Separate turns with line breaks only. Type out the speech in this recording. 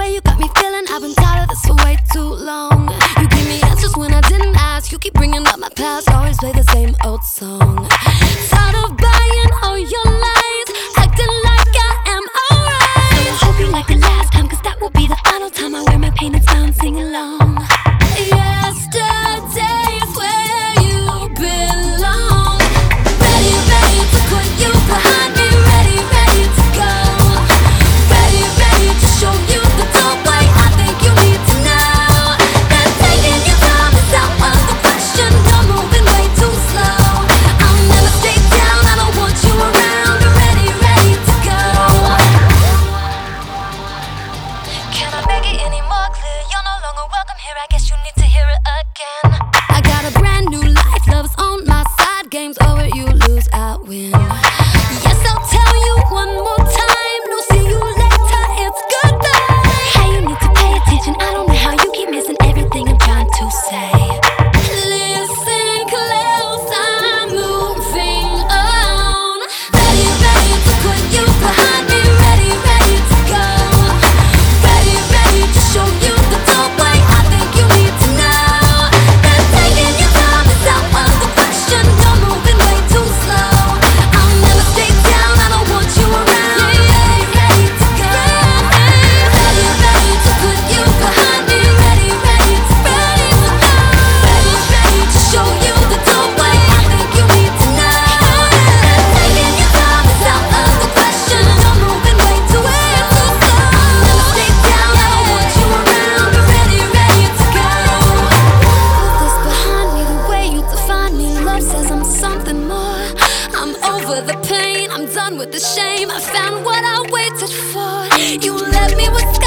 way you got me feeling, I've been tired of this for way too long. You give me answers when I didn't ask. You keep bringing up my past, always play the same old song. Tired of buying all your lies, acting like I am alright. So I hope you like the last time, cause that will be the final time I wear my pain and smile and sing along. Yesterday's where you belong. Ready, ready to put you behind me. Ready, ready to go. Ready, ready to show you the doorway. I think you need to know that taking your time is out of the question. You're moving way too slow. I'll never stay down, I don't want you around. Ready, ready to go. Can I make it any more clear? You're no longer welcome here, I guess you need to hear it again. I got a brand new life, love's on my side. Game's over, you lose, I win. Yes, I'll tell you one more time. No, see you later, it's goodbye. Hey, you need to pay attention, I don't know how you keep missing everything I'm trying to say. Listen close, I'm moving on. Ready, ready to put you behind me. Ready, ready to go. Ready, ready to show you the doorway. I think you need to know that taking your time is out of the question. You're moving way too slow. I'll never stay down, I don't want you around. Ready, ready to go. Ready, ready to put you behind me. Ready, ready to go. Ready, ready to show you the doorway. I think you need to know that taking your time is out of the question. You're moving way too slow. I'll never stay down, I don't want you around. Ready, ready to go. Put this behind me, the way you define me. Love says I'm something more. I'm over the pain, I'm done with the shame. I found what I waited for. You left me with scars.